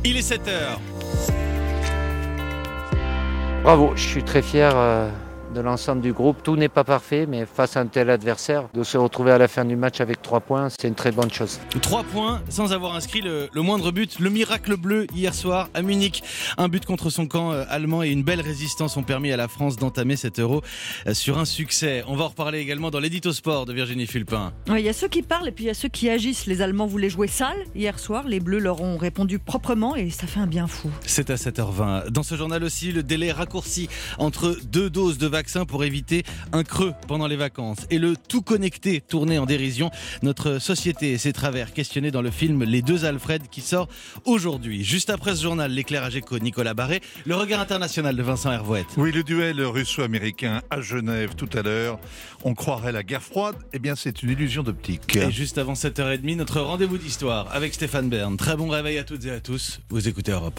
Il est 7h. Bravo, je suis très fier de l'ensemble du groupe. Tout n'est pas parfait, mais face à un tel adversaire, de se retrouver à la fin du match avec 3 points, c'est une très bonne chose. 3 points sans avoir inscrit le moindre but. Le miracle bleu hier soir à Munich. Un but contre son camp allemand et une belle résistance ont permis à la France d'entamer cet Euro sur un succès. On va en reparler également dans l'édito sport de Virginie Fulpin. Il y a ceux qui parlent et puis il y a ceux qui agissent. Les Allemands voulaient jouer sale hier soir. Les Bleus leur ont répondu proprement et ça fait un bien fou. C'est à 7h20. Dans ce journal aussi, le délai raccourci entre 2 doses de vaccin pour éviter un creux pendant les vacances. Et le tout connecté tourné en dérision. Notre société et ses travers questionnés dans le film Les Deux Alfred qui sort aujourd'hui. Juste après ce journal, l'éclairage éco Nicolas Barré, le regard international de Vincent Hervouet. Oui, le duel russo-américain à Genève tout à l'heure. On croirait la guerre froide. Eh bien, c'est une illusion d'optique. Et juste avant 7h30, notre rendez-vous d'histoire avec Stéphane Bern. Très bon réveil à toutes et à tous. Vous écoutez Europe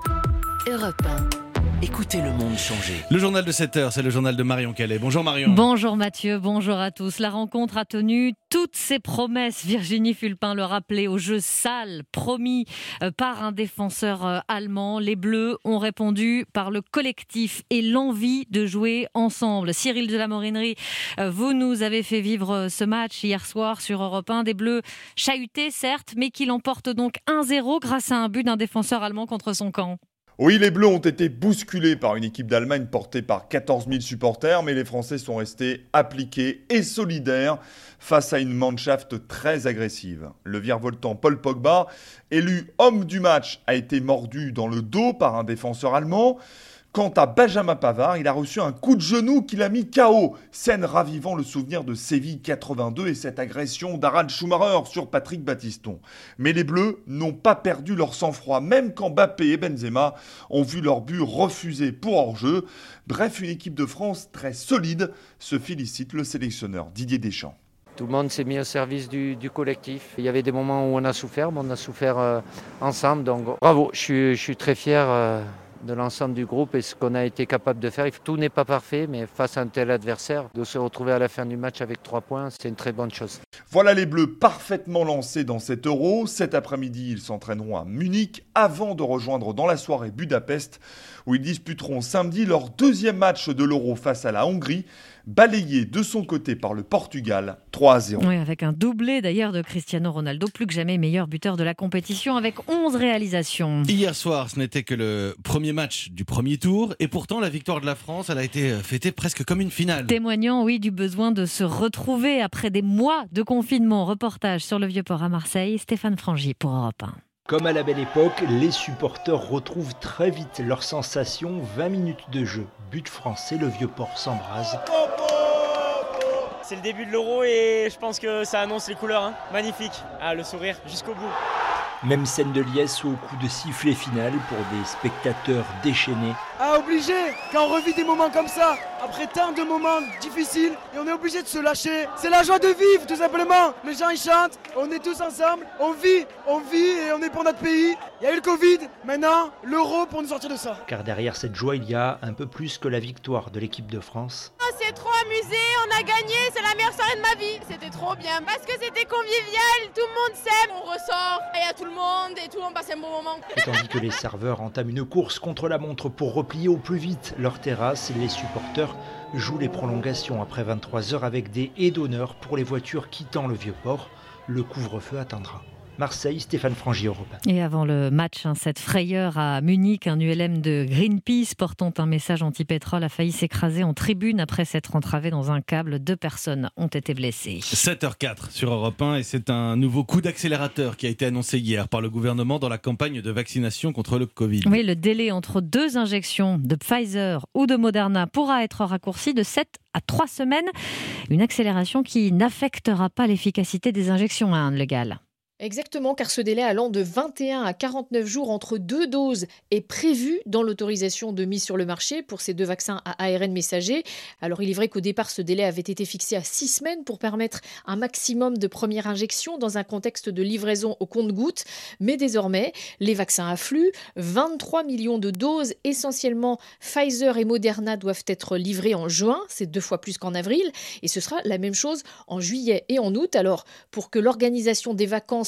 1. Europe 1. Écoutez le monde changer. Le journal de 7h, c'est le journal de Marion Calais. Bonjour Marion. Bonjour Mathieu, bonjour à tous. La rencontre a tenu toutes ses promesses. Virginie Fulpin le rappelait, au jeu sale promis par un défenseur allemand. Les Bleus ont répondu par le collectif et l'envie de jouer ensemble. Cyril de la Morinerie, vous nous avez fait vivre ce match hier soir sur Europe 1. Des Bleus chahutés certes, mais qui l'emportent donc 1-0 grâce à un but d'un défenseur allemand contre son camp. Oui, les Bleus ont été bousculés par une équipe d'Allemagne portée par 14 000 supporters, mais les Français sont restés appliqués et solidaires face à une Mannschaft très agressive. Le virevoltant Paul Pogba, élu homme du match, a été mordu dans le dos par un défenseur allemand. Quant à Benjamin Pavard, il a reçu un coup de genou qui l'a mis KO. Scène ravivant le souvenir de Séville 82 et cette agression d'Harald Schumacher sur Patrick Battiston. Mais les Bleus n'ont pas perdu leur sang-froid, même quand Mbappé et Benzema ont vu leur but refusé pour hors-jeu. Bref, une équipe de France très solide, se félicite le sélectionneur Didier Deschamps. Tout le monde s'est mis au service du collectif. Il y avait des moments où on a souffert, mais on a souffert ensemble. Donc bravo, je suis très fier de l'ensemble du groupe et ce qu'on a été capable de faire. Tout n'est pas parfait, mais face à un tel adversaire, de se retrouver à la fin du match avec 3 points, c'est une très bonne chose. Voilà les Bleus parfaitement lancés dans cet Euro. Cet après-midi, ils s'entraîneront à Munich avant de rejoindre dans la soirée Budapest, où ils disputeront samedi leur deuxième match de l'Euro face à la Hongrie, balayé de son côté par le Portugal, 3-0. Oui, avec un doublé d'ailleurs de Cristiano Ronaldo, plus que jamais meilleur buteur de la compétition avec 11 réalisations. Hier soir, ce n'était que le premier match du premier tour et pourtant la victoire de la France, elle a été fêtée presque comme une finale. Témoignant, oui, du besoin de se retrouver après des mois de confinement. Reportage sur le Vieux-Port à Marseille, Stéphane Frangy pour Europe 1. Comme à la belle époque, les supporters retrouvent très vite leurs sensations. 20 minutes de jeu, but français, le Vieux-Port s'embrase. C'est le début de l'Euro et je pense que ça annonce les couleurs. Magnifique, le sourire jusqu'au bout. Même scène de liesse au coup de sifflet final pour des spectateurs déchaînés. Obligé, quand on revit des moments comme ça, après tant de moments difficiles, et on est obligé de se lâcher. C'est la joie de vivre, tout simplement. Les gens, ils chantent, on est tous ensemble, on vit et on est pour notre pays. Il y a eu le Covid, maintenant, l'Euro pour nous sortir de ça. Car derrière cette joie, il y a un peu plus que la victoire de l'équipe de France. On s'est trop amusé, on a gagné, c'est la meilleure soirée de ma vie. C'était trop bien, parce que c'était convivial, tout le monde s'aime, on ressort, et il y a tout le monde, et tout le monde passe un bon moment. Et tandis que les serveurs entament une course contre la montre pour replier au plus vite leur terrasse, les supporters jouent les prolongations après 23h avec des haies d'honneur pour les voitures quittant le Vieux-Port. Le couvre-feu atteindra. Marseille, Stéphane Frangy, Europe 1. Et avant le match, cette frayeur à Munich, un ULM de Greenpeace portant un message anti-pétrole a failli s'écraser en tribune après s'être entravé dans un câble. 2 personnes ont été blessées. 7h04 sur Europe 1 et c'est un nouveau coup d'accélérateur qui a été annoncé hier par le gouvernement dans la campagne de vaccination contre le Covid. Oui, le délai entre 2 injections de Pfizer ou de Moderna pourra être raccourci de 7 à 3 semaines. Une accélération qui n'affectera pas l'efficacité des injections, Anne Le Gall. Exactement, car ce délai allant de 21 à 49 jours entre 2 doses est prévu dans l'autorisation de mise sur le marché pour ces 2 vaccins à ARN messager. Alors il est vrai qu'au départ, ce délai avait été fixé à 6 semaines pour permettre un maximum de premières injections dans un contexte de livraison au compte-gouttes. Mais désormais, les vaccins affluent. 23 millions de doses, essentiellement Pfizer et Moderna, doivent être livrées en juin. C'est 2 fois plus qu'en avril. Et ce sera la même chose en juillet et en août. Alors, pour que l'organisation des vacances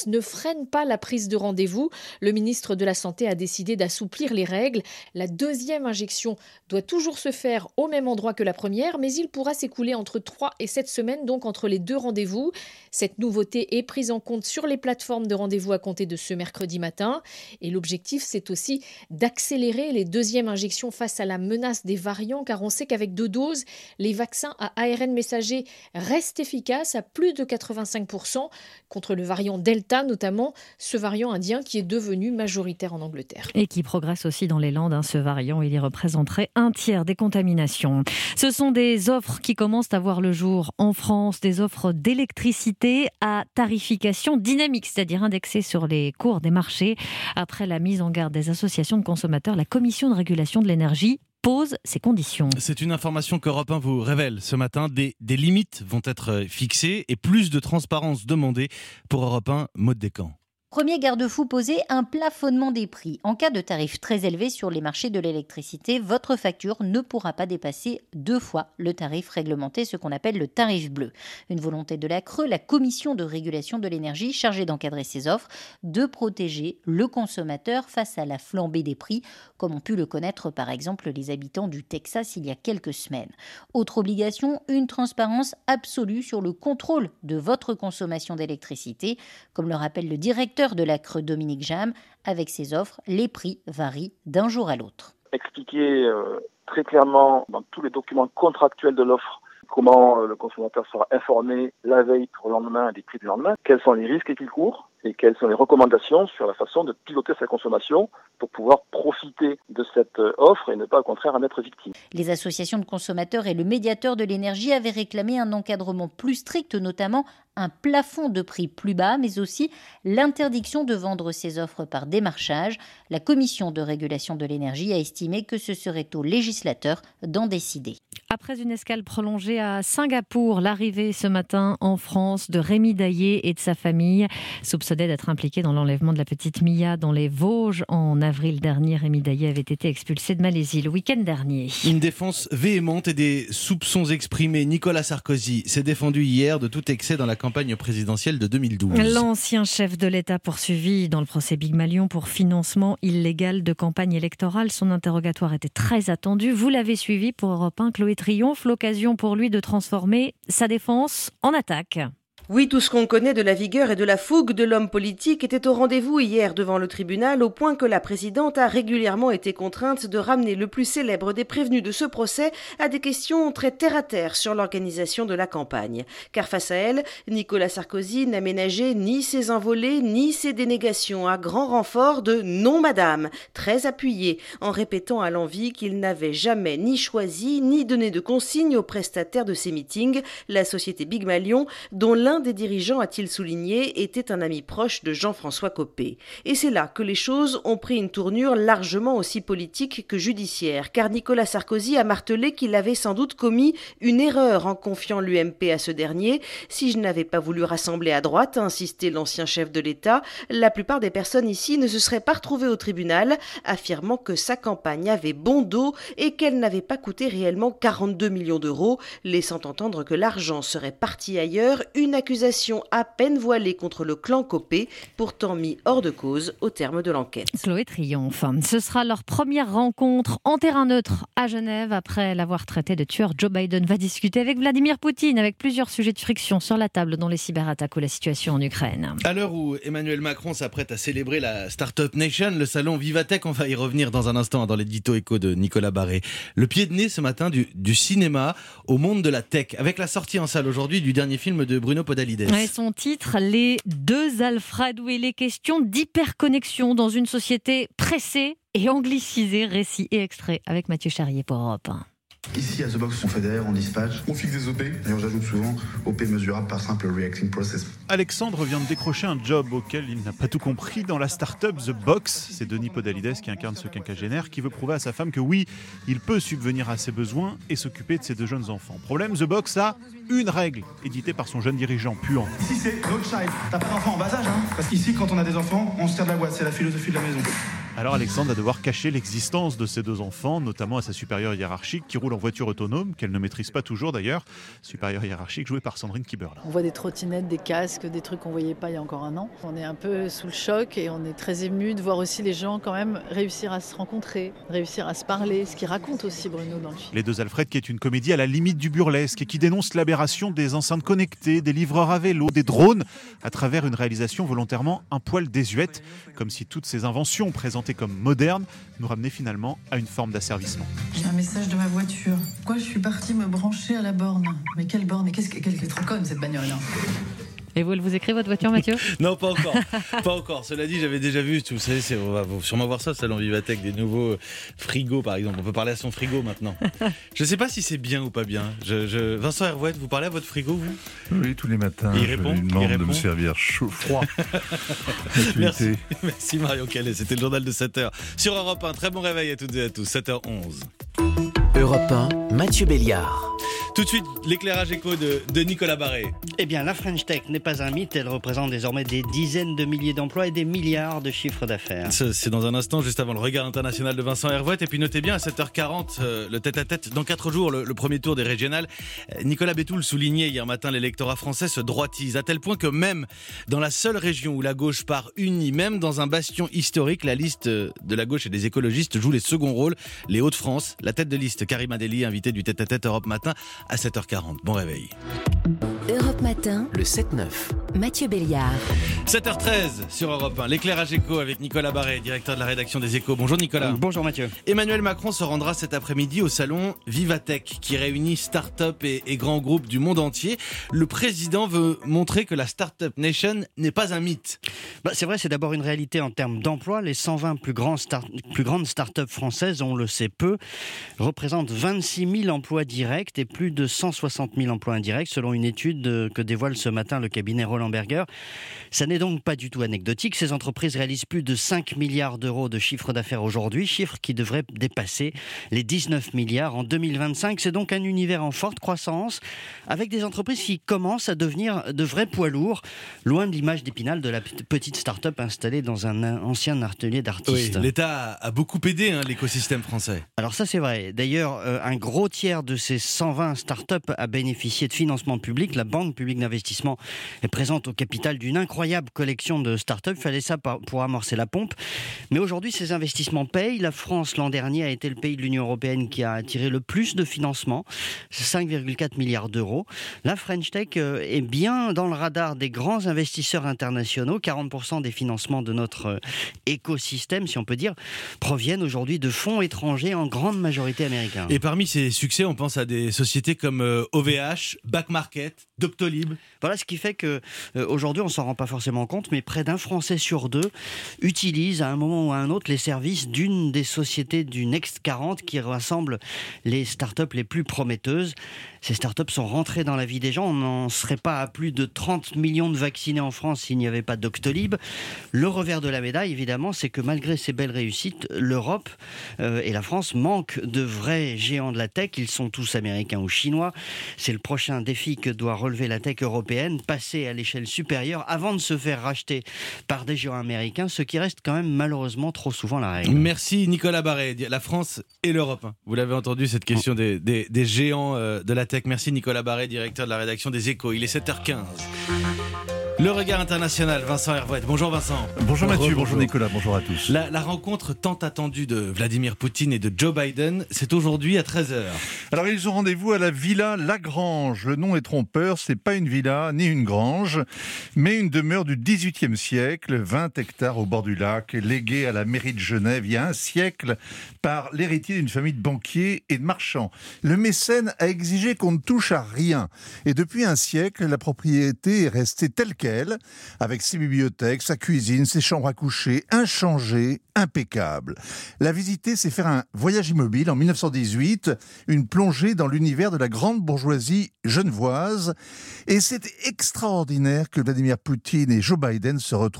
France ne freine pas la prise de rendez-vous. Le ministre de la Santé a décidé d'assouplir les règles. La deuxième injection doit toujours se faire au même endroit que la première, mais il pourra s'écouler entre 3 et 7 semaines, donc entre les deux rendez-vous. Cette nouveauté est prise en compte sur les plateformes de rendez-vous à compter de ce mercredi matin. Et l'objectif, c'est aussi d'accélérer les deuxièmes injections face à la menace des variants, car on sait qu'avec 2 doses, les vaccins à ARN messager restent efficaces à plus de 85% contre le variant Delta, notamment ce variant indien qui est devenu majoritaire en Angleterre. Et qui progresse aussi dans les Landes, ce variant. Il y représenterait 1/3 des contaminations. Ce sont des offres qui commencent à voir le jour en France, des offres d'électricité à tarification dynamique, c'est-à-dire indexées sur les cours des marchés. Après la mise en garde des associations de consommateurs, la Commission de régulation de l'énergie pose ses conditions. C'est une information qu'Europe 1 vous révèle ce matin. Des limites vont être fixées et plus de transparence demandée pour Europe 1, Maud Descamps. Premier garde-fou posé, un plafonnement des prix. En cas de tarifs très élevés sur les marchés de l'électricité, votre facture ne pourra pas dépasser 2 fois le tarif réglementé, ce qu'on appelle le tarif bleu. Une volonté de la CRE, la Commission de régulation de l'énergie, chargée d'encadrer ces offres, de protéger le consommateur face à la flambée des prix, comme ont pu le connaître par exemple les habitants du Texas il y a quelques semaines. Autre obligation, une transparence absolue sur le contrôle de votre consommation d'électricité. Comme le rappelle le directeur de la CRE, Dominique Jam, avec ses offres, les prix varient d'un jour à l'autre. Expliquer très clairement dans tous les documents contractuels de l'offre comment le consommateur sera informé la veille pour le lendemain des prix du lendemain, quels sont les risques qu'il court et quelles sont les recommandations sur la façon de piloter sa consommation pour pouvoir profiter de cette offre et ne pas au contraire en être victime. Les associations de consommateurs et le médiateur de l'énergie avaient réclamé un encadrement plus strict, notamment un plafond de prix plus bas, mais aussi l'interdiction de vendre ces offres par démarchage. La Commission de régulation de l'énergie a estimé que ce serait au législateur d'en décider. Après une escale prolongée à Singapour, l'arrivée ce matin en France de Rémi Daillé et de sa famille, soupçonné d'être impliqué dans l'enlèvement de la petite Mia dans les Vosges. En avril dernier, Rémi Daillé avait été expulsé de Malaisie le week-end dernier. Une défense véhémente et des soupçons exprimés. Nicolas Sarkozy s'est défendu hier de tout excès dans la campagne présidentielle de 2012. L'ancien chef de l'État poursuivi dans le procès Big Malion pour financement illégal de campagne électorale. Son interrogatoire était très attendu. Vous l'avez suivi pour Europe 1, Chloé Triomphe, l'occasion pour lui de transformer sa défense en attaque. Oui, tout ce qu'on connaît de la vigueur et de la fougue de l'homme politique était au rendez-vous hier devant le tribunal, au point que la présidente a régulièrement été contrainte de ramener le plus célèbre des prévenus de ce procès à des questions très terre-à-terre sur l'organisation de la campagne. Car face à elle, Nicolas Sarkozy n'a ménagé ni ses envolées ni ses dénégations, à grand renfort de « non madame », très appuyé, en répétant à l'envi qu'il n'avait jamais ni choisi ni donné de consignes aux prestataires de ses meetings, la société Big Malion, dont l'un des dirigeants, a-t-il souligné, était un ami proche de Jean-François Copé. Et c'est là que les choses ont pris une tournure largement aussi politique que judiciaire, car Nicolas Sarkozy a martelé qu'il avait sans doute commis une erreur en confiant l'UMP à ce dernier. Si je n'avais pas voulu rassembler à droite, a insisté l'ancien chef de l'État, la plupart des personnes ici ne se seraient pas retrouvées au tribunal, affirmant que sa campagne avait bon dos et qu'elle n'avait pas coûté réellement 42 millions d'euros, laissant entendre que l'argent serait parti ailleurs, une accusation à peine voilée contre le clan Copé, pourtant mis hors de cause au terme de l'enquête. Chloé Triomphe. Ce sera leur première rencontre en terrain neutre à Genève. Après l'avoir traité de tueur, Joe Biden va discuter avec Vladimir Poutine, avec plusieurs sujets de friction sur la table, dont les cyberattaques ou la situation en Ukraine. À l'heure où Emmanuel Macron s'apprête à célébrer la Startup Nation, le salon Vivatech, on va y revenir dans un instant dans l'édito écho de Nicolas Barré. Le pied de nez ce matin du cinéma au monde de la tech, avec la sortie en salle aujourd'hui du dernier film de Bruno Podalides. Et son titre, Les deux Alfred, où il est question d'hyperconnexion dans une société pressée et anglicisée. Récit et extrait avec Mathieu Charrier pour Europe 1. Ici, à The Box, on fédère, on dispatch, on fixe des OP. D'ailleurs, j'ajoute souvent OP mesurable par simple reacting process. Alexandre vient de décrocher un job auquel il n'a pas tout compris dans la start-up The Box. C'est Denis Podalides qui incarne ce quinquagénaire qui veut prouver à sa femme que oui, il peut subvenir à ses besoins et s'occuper de ses 2 jeunes enfants. Problème, The Box a une règle, éditée par son jeune dirigeant, Puant. Ici, c'est no child. T'as pas d'enfant en bas âge, hein. Parce qu'ici, quand on a des enfants, on se tire de la boîte. C'est la philosophie de la maison. Alors Alexandre va devoir cacher l'existence de ses 2 enfants, notamment à sa supérieure hiérarchique qui roule en voiture autonome, qu'elle ne maîtrise pas toujours d'ailleurs. Supérieure hiérarchique jouée par Sandrine Kiberlin. On voit des trottinettes, des casques, des trucs qu'on ne voyait pas il y a encore un an. On est un peu sous le choc et on est très ému de voir aussi les gens quand même réussir à se rencontrer, réussir à se parler, ce qu'il raconte aussi Bruno dans le film. Les 2 Alfred, qui est une comédie à la limite du burlesque et qui dénonce l'aberration des enceintes connectées, des livreurs à vélo, des drones, à travers une réalisation volontairement un poil désuète, comme si toutes ces inventions présentées comme modernes nous ramenaient finalement à une forme d'asservissement. J'ai un message de ma voiture. Pourquoi je suis partie me brancher à la borne? Mais quelle borne? Et qu'elle est trop conne cette bagnole-là. Et vous, elle vous écrit votre voiture, Mathieu? Non, pas encore. Pas encore. Cela dit, j'avais déjà vu, vous savez, on va sûrement voir ça au Salon Vivatech, des nouveaux frigos, par exemple. On peut parler à son frigo maintenant. Je ne sais pas si c'est bien ou pas bien. Vincent Hervouet, vous parlez à votre frigo, vous? Oui, tous les matins. Il répond, je lui demande de me servir froid. Merci Marion Calais. C'était le journal de 7h. Sur Europe 1, très bon réveil à toutes et à tous. 7h11. Europe 1, Mathieu Béliard. Tout de suite, l'éclairage éco de Nicolas Barré. Eh bien, la French Tech n'est pas un mythe. Elle représente désormais des dizaines de milliers d'emplois et des milliards de chiffres d'affaires. C'est dans un instant, juste avant le regard international de Vincent Hervouet. Et puis notez bien, à 7h40, le tête-à-tête, dans 4 jours, le premier tour des régionales. Nicolas Bétoul soulignait hier matin, l'électorat français se droitise, à tel point que même dans la seule région où la gauche part unie, même dans un bastion historique, la liste de la gauche et des écologistes joue les seconds rôles. Les Hauts-de-France, la tête de liste, Karima Deli, invité du tête-à-tête Europe Matin, à 7h40. Bon réveil. Europe Matin, le 7-9. Mathieu Béliard. 7h13 sur Europe 1. L'éclairage éco avec Nicolas Barré, directeur de la rédaction des Échos. Bonjour Nicolas. Bonjour Mathieu. Emmanuel Macron se rendra cet après-midi au salon Vivatech qui réunit start-up et grands groupes du monde entier. Le président veut montrer que la Start-up Nation n'est pas un mythe. C'est vrai, c'est d'abord une réalité en termes d'emploi. Les 120 plus grandes start-up françaises, on le sait peu, représentent 26 000 emplois directs et plus de 160 000 emplois indirects selon une étude que dévoile ce matin le cabinet Roland Berger. Ça n'est donc pas du tout anecdotique. Ces entreprises réalisent plus de 5 milliards d'euros de chiffre d'affaires aujourd'hui, chiffre qui devrait dépasser les 19 milliards en 2025. C'est donc un univers en forte croissance, avec des entreprises qui commencent à devenir de vrais poids lourds, loin de l'image d'Épinal de la petite start-up installée dans un ancien atelier d'artistes. Oui, l'État a beaucoup aidé l'écosystème français. Alors ça c'est vrai. D'ailleurs, un gros tiers de ces 120 start-up a bénéficié de financement public. La Banque publique d'investissement est présente au capital d'une incroyable collection de start-up. Il fallait ça pour amorcer la pompe. Mais aujourd'hui, ces investissements payent. La France, l'an dernier, a été le pays de l'Union européenne qui a attiré le plus de financement. C'est 5,4 milliards d'euros. La French Tech est bien dans le radar des grands investisseurs internationaux. 40% des financements de notre écosystème, si on peut dire, proviennent aujourd'hui de fonds étrangers, en grande majorité américains. Et parmi ces succès, on pense à des sociétés comme OVH, Back Market, Doctolib. Voilà ce qui fait que aujourd'hui, on s'en rend pas forcément compte, mais près d'un Français sur 2 utilise à un moment ou à un autre les services d'une des sociétés du Next 40 qui rassemble les startups les plus prometteuses. Ces startups sont rentrées dans la vie des gens. On n'en serait pas à plus de 30 millions de vaccinés en France s'il n'y avait pas Doctolib. Le revers de la médaille, évidemment, c'est que malgré ces belles réussites, l'Europe et la France manquent de vrais géants de la tech. Ils sont tous américains ou chinois. C'est le prochain défi que doit relever la tech européenne, passer à l'échelle supérieure avant de se faire racheter par des géants américains, ce qui reste quand même malheureusement trop souvent la règle. Merci Nicolas Barré. La France et l'Europe. Vous l'avez entendu, cette question des géants de la tech. Merci Nicolas Barré, directeur de la rédaction des Échos. Il est 7h15. Le regard international, Vincent Hervouet. Bonjour Vincent. Bonjour Mathieu, bonjour Nicolas, bonjour à tous. La rencontre tant attendue de Vladimir Poutine et de Joe Biden, c'est aujourd'hui à 13h. Alors ils ont rendez-vous à la Villa Lagrange. Le nom est trompeur, c'est pas une villa ni une grange, mais une demeure du XVIIIe siècle, 20 hectares au bord du lac, léguée à la mairie de Genève il y a un siècle par l'héritier d'une famille de banquiers et de marchands. Le mécène a exigé qu'on ne touche à rien. Et depuis un siècle, la propriété est restée telle qu'elle, avec ses bibliothèques, sa cuisine, ses chambres à coucher, inchangées, impeccables. La visiter, c'est faire un voyage immobile en 1918, une plongée dans l'univers de la grande bourgeoisie genevoise. Et c'est extraordinaire que Vladimir Poutine et Joe Biden se retrouvent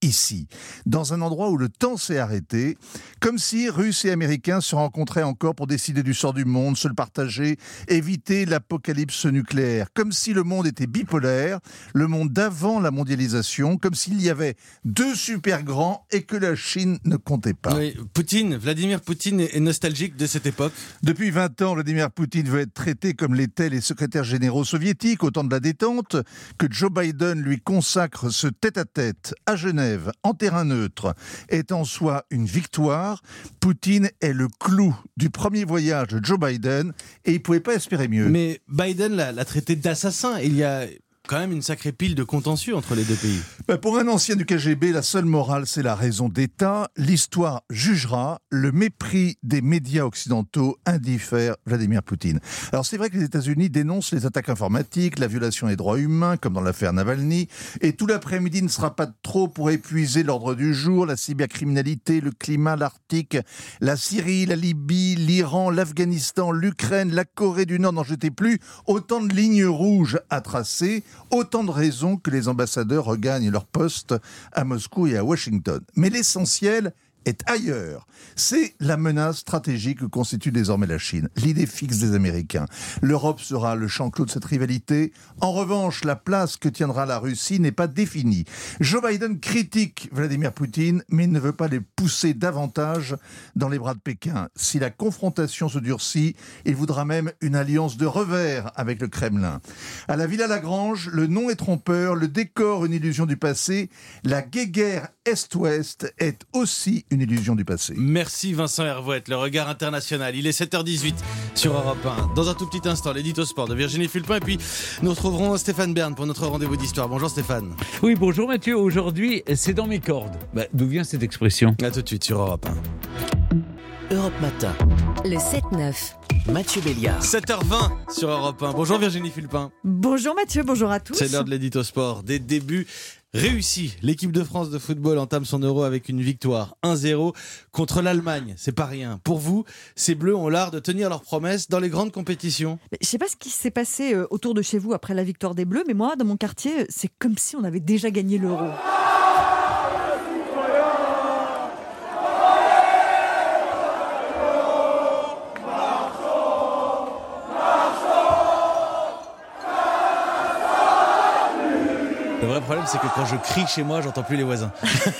ici, dans un endroit où le temps s'est arrêté, comme si Russes et Américains se rencontraient encore pour décider du sort du monde, se le partager, éviter l'apocalypse nucléaire, comme si le monde était bipolaire, le monde d'avant la mondialisation, comme s'il y avait deux super grands et que la Chine ne comptait pas. Oui, Vladimir Poutine est nostalgique de cette époque. Depuis 20 ans, Vladimir Poutine veut être traité comme l'étaient les secrétaires généraux soviétiques au temps de la détente, que Joe Biden lui consacre ce tête-à-tête à Genève, en terrain neutre, est en soi une victoire. Poutine est le clou du premier voyage de Joe Biden et il ne pouvait pas espérer mieux. Mais Biden l'a traité d'assassin. Il y a quand même une sacrée pile de contentieux entre les deux pays. Pour un ancien du KGB, la seule morale, c'est la raison d'État. L'histoire jugera. Le mépris des médias occidentaux indiffère Vladimir Poutine. Alors c'est vrai que les États-Unis dénoncent les attaques informatiques, la violation des droits humains, comme dans l'affaire Navalny, et tout l'après-midi ne sera pas de trop pour épuiser l'ordre du jour, la cybercriminalité, le climat, l'Arctique, la Syrie, la Libye, l'Iran, l'Afghanistan, l'Ukraine, la Corée du Nord, n'en jetez plus. Autant de lignes rouges à tracer. Autant de raisons que les ambassadeurs regagnent leur poste à Moscou et à Washington. Mais l'essentiel est ailleurs. C'est la menace stratégique que constitue désormais la Chine, l'idée fixe des Américains. L'Europe sera le champ clos de cette rivalité. En revanche, la place que tiendra la Russie n'est pas définie. Joe Biden critique Vladimir Poutine, mais il ne veut pas les pousser davantage dans les bras de Pékin. Si la confrontation se durcit, il voudra même une alliance de revers avec le Kremlin. À la Villa Lagrange, le nom est trompeur, le décor une illusion du passé. La guéguerre Est-Ouest est aussi une illusion du passé. Merci Vincent Hervouette, le regard international. Il est 7h18 sur Europe 1. Dans un tout petit instant, l'édito sport de Virginie Fulpin. Et puis, nous retrouverons Stéphane Bern pour notre rendez-vous d'histoire. Bonjour Stéphane. Oui, bonjour Mathieu. Aujourd'hui, c'est dans mes cordes. D'où vient cette expression ? À tout de suite sur Europe 1. Europe Matin. Le 7-9. Mathieu Béliard. 7h20 sur Europe 1. Bonjour Virginie Fulpin. Bonjour Mathieu, bonjour à tous. C'est l'heure de l'édito sport. Des débuts réussi. L'équipe de France de football entame son Euro avec une victoire 1-0 contre l'Allemagne. C'est pas rien. Pour vous, ces Bleus ont l'art de tenir leurs promesses dans les grandes compétitions. Je sais pas ce qui s'est passé autour de chez vous après la victoire des Bleus, mais moi, dans mon quartier, c'est comme si on avait déjà gagné l'Euro. Le vrai problème, c'est que quand je crie chez moi, j'entends plus les voisins.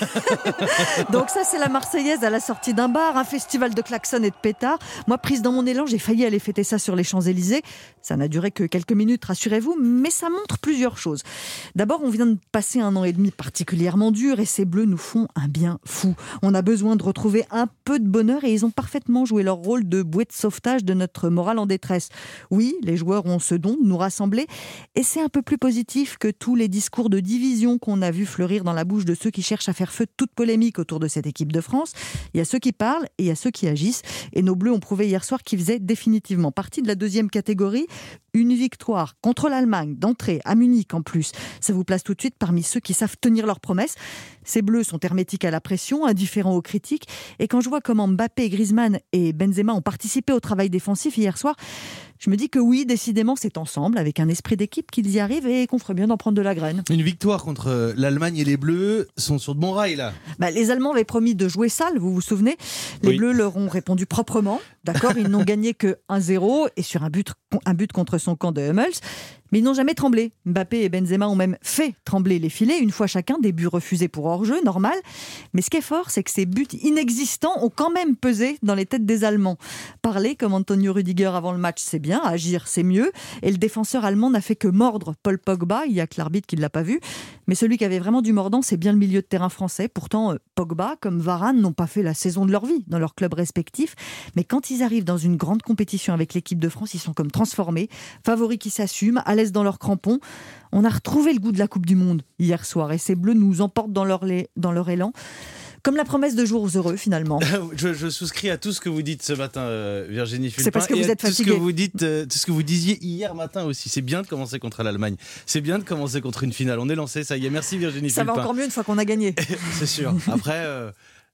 Donc ça, c'est la Marseillaise à la sortie d'un bar, un festival de klaxons et de pétards. Moi, prise dans mon élan, j'ai failli aller fêter ça sur les Champs-Élysées. Ça n'a duré que quelques minutes, rassurez-vous, mais ça montre plusieurs choses. D'abord, on vient de passer un an et demi particulièrement dur et ces Bleus nous font un bien fou. On a besoin de retrouver un peu de bonheur et ils ont parfaitement joué leur rôle de bouée de sauvetage de notre morale en détresse. Oui, les joueurs ont ce don de nous rassembler et c'est un peu plus positif que tous les discours de division qu'on a vu fleurir dans la bouche de ceux qui cherchent à faire feu de toute polémique autour de cette équipe de France. Il y a ceux qui parlent et il y a ceux qui agissent. Et nos Bleus ont prouvé hier soir qu'ils faisaient définitivement partie de la deuxième catégorie. Une victoire contre l'Allemagne, d'entrée, à Munich en plus. Ça vous place tout de suite parmi ceux qui savent tenir leurs promesses. Ces Bleus sont hermétiques à la pression, indifférents aux critiques. Et quand je vois comment Mbappé, Griezmann et Benzema ont participé au travail défensif hier soir, je me dis que oui, décidément, c'est ensemble, avec un esprit d'équipe, qu'ils y arrivent et qu'on ferait bien d'en prendre de la graine. Une victoire contre l'Allemagne et les Bleus sont sur de bons rails, là. Les Allemands avaient promis de jouer sale, vous vous souvenez ? Les Bleus leur ont répondu proprement. D'accord, ils n'ont gagné que 1-0 et sur un but contre son camp de Hummels. Mais ils n'ont jamais tremblé. Mbappé et Benzema ont même fait trembler les filets, une fois chacun, des buts refusés pour hors-jeu, normal. Mais ce qui est fort, c'est que ces buts inexistants ont quand même pesé dans les têtes des Allemands. Parler comme Antonio Rüdiger avant le match, c'est bien. Agir, c'est mieux. Et le défenseur allemand n'a fait que mordre Paul Pogba. Il n'y a que l'arbitre qui ne l'a pas vu. Mais celui qui avait vraiment du mordant, c'est bien le milieu de terrain français. Pourtant, Pogba, comme Varane, n'ont pas fait la saison de leur vie dans leurs clubs respectifs. Mais quand ils arrivent dans une grande compétition avec l'équipe de France, ils sont comme transformés. Favoris qui s'assument, à l'aise dans leurs crampons. On a retrouvé le goût de la Coupe du Monde hier soir et ces Bleus nous emportent dans leur élan. Comme la promesse de jours heureux, finalement. Je souscris à tout ce que vous dites ce matin, Virginie Fulpin. C'est parce que vous êtes fatiguée. Tout ce que vous disiez hier matin aussi. C'est bien de commencer contre l'Allemagne. C'est bien de commencer contre une finale. On est lancé, ça y est. Merci Virginie Fulpin. Ça va encore mieux une fois qu'on a gagné. C'est sûr. Après...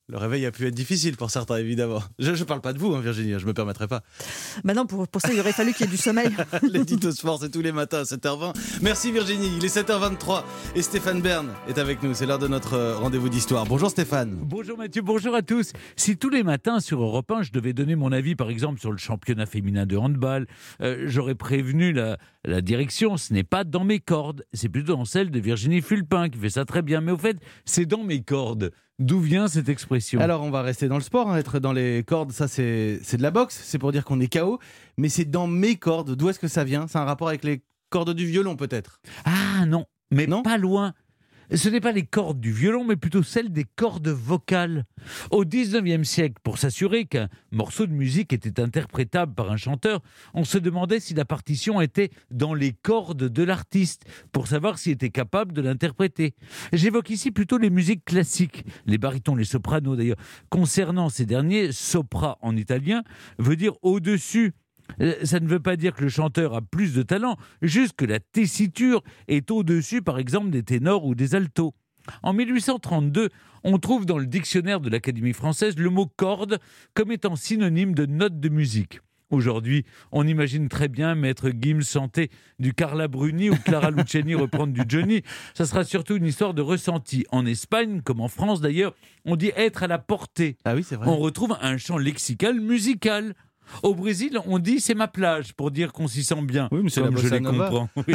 Le réveil a pu être difficile pour certains, évidemment. Je ne parle pas de vous, Virginie, je ne me permettrai pas. Bah non, pour ça, il aurait fallu qu'il y ait du sommeil. L'édito Sport, c'est tous les matins à 7h20. Merci Virginie, il est 7h23 et Stéphane Bern est avec nous. C'est l'heure de notre rendez-vous d'histoire. Bonjour Stéphane. Bonjour Mathieu, bonjour à tous. Si tous les matins sur Europe 1, je devais donner mon avis, par exemple, sur le championnat féminin de handball, j'aurais prévenu la direction, ce n'est pas dans mes cordes. C'est plutôt dans celle de Virginie Fulpin qui fait ça très bien. Mais au fait, c'est dans mes cordes. D'où vient cette expression ? Alors, on va rester dans le sport, être dans les cordes, ça c'est de la boxe, c'est pour dire qu'on est KO, mais c'est dans mes cordes. D'où est-ce que ça vient ? C'est un rapport avec les cordes du violon, peut-être ? Ah non, mais non, pas loin. Ce n'est pas les cordes du violon, mais plutôt celles des cordes vocales. Au XIXe siècle, pour s'assurer qu'un morceau de musique était interprétable par un chanteur, on se demandait si la partition était dans les cordes de l'artiste, pour savoir s'il était capable de l'interpréter. J'évoque ici plutôt les musiques classiques, les barytons, les sopranos d'ailleurs. Concernant ces derniers, sopra en italien veut dire au-dessus. Ça ne veut pas dire que le chanteur a plus de talent, juste que la tessiture est au-dessus, par exemple, des ténors ou des altos. En 1832, on trouve dans le dictionnaire de l'Académie française le mot « corde » comme étant synonyme de note de musique. Aujourd'hui, on imagine très bien Maître Gims chanter du Carla Bruni ou Clara Luciani reprendre du Johnny. Ça sera surtout une histoire de ressenti. En Espagne, comme en France d'ailleurs, on dit être à la portée. Ah oui, c'est vrai. On retrouve un champ lexical musical. Au Brésil, on dit c'est ma plage pour dire qu'on s'y sent bien. Oui, mais c'est comme la je bossa les nova. comprends. Oui.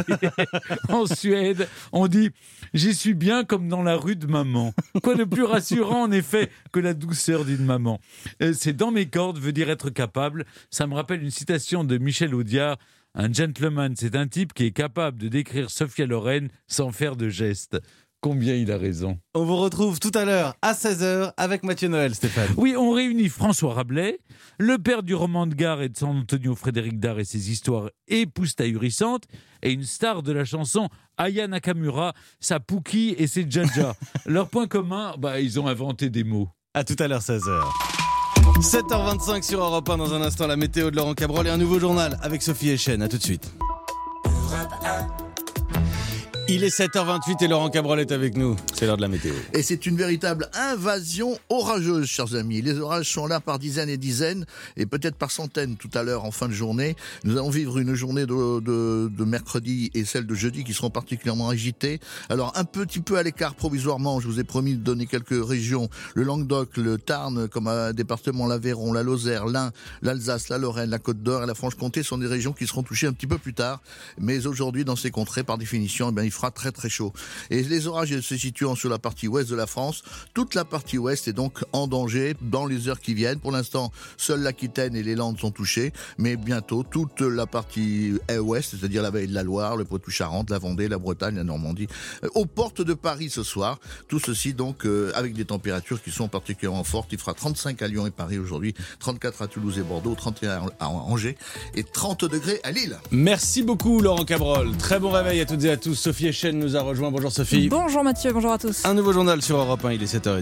En Suède, on dit j'y suis bien comme dans la rue de maman. Quoi de plus rassurant en effet que la douceur d'une maman. C'est dans mes cordes veut dire être capable. Ça me rappelle une citation de Michel Audiard. Un gentleman, c'est un type qui est capable de décrire Sophia Loren sans faire de gestes. Combien il a raison. On vous retrouve tout à l'heure à 16h avec Mathieu Noël, Stéphane. Oui, on réunit François Rabelais, le père du roman de gare et de San Antonio, Frédéric Dard et ses histoires épouses ahurissantes, et une star de la chanson, Aya Nakamura, sa Pookie et ses Jaja. Leur point commun, ils ont inventé des mots. À tout à l'heure, 16h. 7h25 sur Europe 1, dans un instant, la météo de Laurent Cabrol et un nouveau journal avec Sophie Echen. À tout de suite. Il est 7h28 et Laurent Cabrol est avec nous. C'est l'heure de la météo. Et c'est une véritable invasion orageuse, chers amis. Les orages sont là par dizaines et dizaines, et peut-être par centaines tout à l'heure en fin de journée. Nous allons vivre une journée de mercredi et celle de jeudi qui seront particulièrement agitées. Alors un petit peu à l'écart provisoirement, je vous ai promis de donner quelques régions. Le Languedoc, le Tarn, comme un département, l'Aveyron, la Lozère, l'Ain, l'Alsace, la Lorraine, la Côte-d'Or et la Franche-Comté sont des régions qui seront touchées un petit peu plus tard. Mais aujourd'hui, dans ces contrées, par définition, il fera très très chaud. Et les orages se situant sur la partie ouest de la France, toute la partie ouest est donc en danger dans les heures qui viennent. Pour l'instant, seule l'Aquitaine et les Landes sont touchées, mais bientôt toute la partie ouest, c'est-à-dire la vallée de la Loire, le Poitou-Charentes, la Vendée, la Bretagne, la Normandie, aux portes de Paris ce soir. Tout ceci donc avec des températures qui sont particulièrement fortes. Il fera 35 à Lyon et Paris aujourd'hui, 34 à Toulouse et Bordeaux, 31 à Angers et 30 degrés à Lille. Merci beaucoup Laurent Cabrol. Très bon réveil à toutes et à tous. Sophie Echen nous a rejoint. Bonjour Sophie. Bonjour Mathieu, bonjour à tous. Un nouveau journal sur Europe 1, il est 7h30.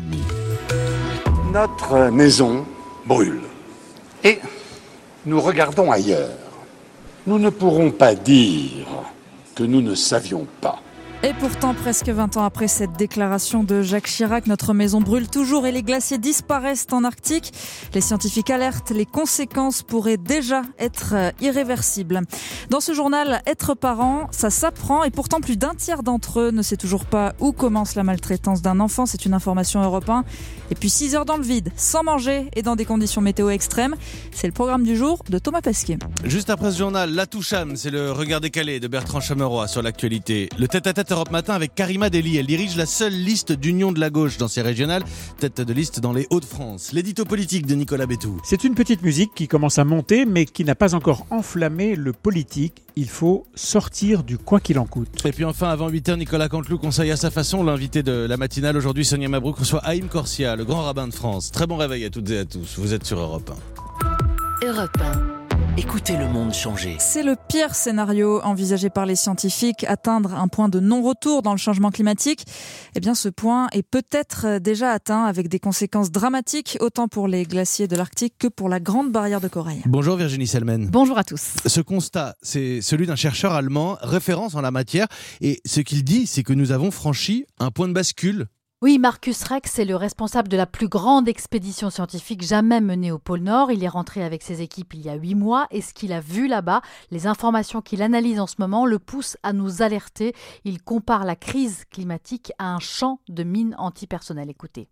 Notre maison brûle. Et nous regardons ailleurs. Nous ne pourrons pas dire que nous ne savions pas. Et pourtant, presque 20 ans après cette déclaration de Jacques Chirac, notre maison brûle toujours et les glaciers disparaissent en Arctique. Les scientifiques alertent, les conséquences pourraient déjà être irréversibles. Dans ce journal, être parent, ça s'apprend et pourtant plus d'un tiers d'entre eux ne sait toujours pas où commence la maltraitance d'un enfant. C'est une information Europe 1. Et puis 6 heures dans le vide, sans manger et dans des conditions météo extrêmes. C'est le programme du jour de Thomas Pesquet. Juste après ce journal, La Toucham, c'est le regard décalé de Bertrand Chameroy sur l'actualité. Le tête-à-tête Europe Matin avec Karima Deli. Elle dirige la seule liste d'union de la gauche dans ces régionales, tête de liste dans les Hauts-de-France. L'édito politique de Nicolas Bétou. C'est une petite musique qui commence à monter, mais qui n'a pas encore enflammé le politique. Il faut sortir du quoi qu'il en coûte. Et puis enfin, avant 8h, Nicolas Canteloup conseille à sa façon. L'invité de la matinale aujourd'hui, Sonia Mabrouk, reçoit Haïm Corsia, le grand rabbin de France. Très bon réveil à toutes et à tous. Vous êtes sur Europe 1. Europe 1. Écoutez le monde changer. C'est le pire scénario envisagé par les scientifiques, atteindre un point de non-retour dans le changement climatique. Eh bien, ce point est peut-être déjà atteint avec des conséquences dramatiques, autant pour les glaciers de l'Arctique que pour la grande barrière de corail. Bonjour Virginie Selmen. Bonjour à tous. Ce constat, c'est celui d'un chercheur allemand, référence en la matière. Et ce qu'il dit, c'est que nous avons franchi un point de bascule. Oui, Marcus Rex est le responsable de la plus grande expédition scientifique jamais menée au pôle Nord. Il est rentré avec ses équipes il y a 8 mois et ce qu'il a vu là-bas, les informations qu'il analyse en ce moment, le poussent à nous alerter. Il compare la crise climatique à un champ de mines antipersonnelles. Écoutez.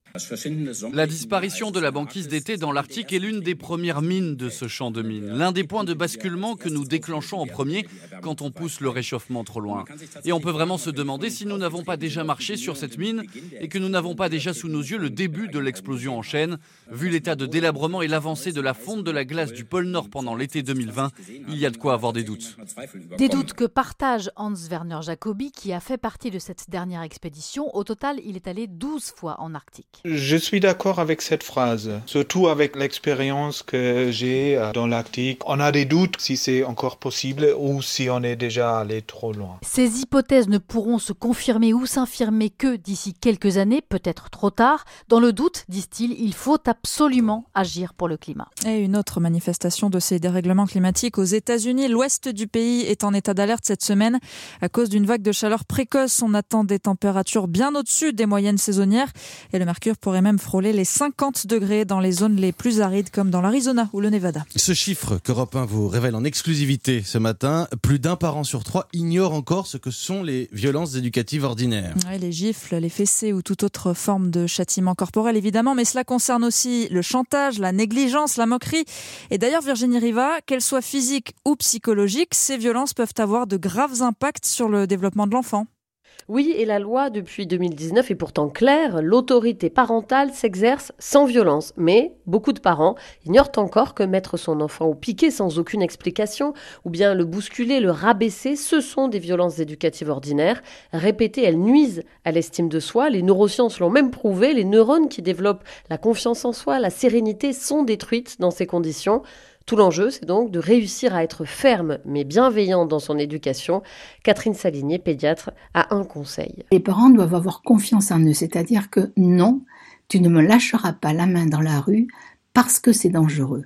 La disparition de la banquise d'été dans l'Arctique est l'une des premières mines de ce champ de mines. L'un des points de basculement que nous déclenchons en premier quand on pousse le réchauffement trop loin. Et on peut vraiment se demander si nous n'avons pas déjà marché sur cette mine et que nous n'avons pas déjà sous nos yeux le début de l'explosion en chaîne. Vu l'état de délabrement et l'avancée de la fonte de la glace du pôle Nord pendant l'été 2020, il y a de quoi avoir des doutes. Des doutes que partage Hans-Werner Jacobi, qui a fait partie de cette dernière expédition. Au total, il est allé 12 fois en Arctique. Je suis d'accord avec cette phrase, surtout avec l'expérience que j'ai dans l'Arctique. On a des doutes si c'est encore possible ou si on est déjà allé trop loin. Ces hypothèses ne pourront se confirmer ou s'infirmer que d'ici quelques années, peut-être trop tard. Dans le doute, disent-ils, il faut absolument agir pour le climat. Et une autre manifestation de ces dérèglements climatiques aux États-Unis. L'ouest du pays est en état d'alerte cette semaine à cause d'une vague de chaleur précoce. On attend des températures bien au-dessus des moyennes saisonnières et le mercure pourrait même frôler les 50 degrés dans les zones les plus arides comme dans l'Arizona ou le Nevada. Ce chiffre qu'Europe 1 vous révèle en exclusivité ce matin, plus d'un parent sur 3 ignore encore ce que sont les violences éducatives ordinaires. Ouais, les gifles, les fessées ou toute autre forme de châtiment corporel évidemment, mais cela concerne aussi le chantage, la négligence, la moquerie. Et d'ailleurs Virginie Riva, qu'elles soient physiques ou psychologiques, ces violences peuvent avoir de graves impacts sur le développement de l'enfant. Oui, et la loi depuis 2019 est pourtant claire, l'autorité parentale s'exerce sans violence. Mais beaucoup de parents ignorent encore que mettre son enfant au piquet sans aucune explication, ou bien le bousculer, le rabaisser, ce sont des violences éducatives ordinaires. Répétées, elles nuisent à l'estime de soi. Les neurosciences l'ont même prouvé, les neurones qui développent la confiance en soi, la sérénité sont détruites dans ces conditions. Tout l'enjeu, c'est donc de réussir à être ferme mais bienveillant dans son éducation. Catherine Saligné, pédiatre, a un conseil. Les parents doivent avoir confiance en eux, c'est-à-dire que non, tu ne me lâcheras pas la main dans la rue parce que c'est dangereux.